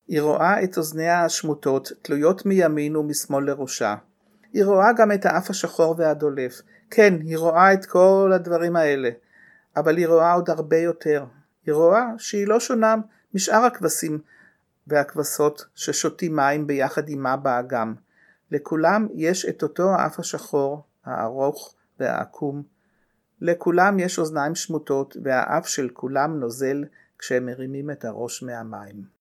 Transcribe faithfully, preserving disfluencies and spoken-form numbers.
היא רואה את אוזניה השמוטות תלויות מימין ומשמאל לראשה. היא רואה גם את האף השחור והדולף. כן, היא רואה את כל הדברים האלה, אבל היא רואה עוד הרבה יותר. היא רואה שהיא לא שונה משאר הכבשים והכבשות ששותים מים ביחד עמה באגם. לכולם יש את אותו האף השחור, הארוך והעקום. לכולם יש אוזניים שמוטות והאף של כולם נוזל כשהם מרימים את הראש מהמים.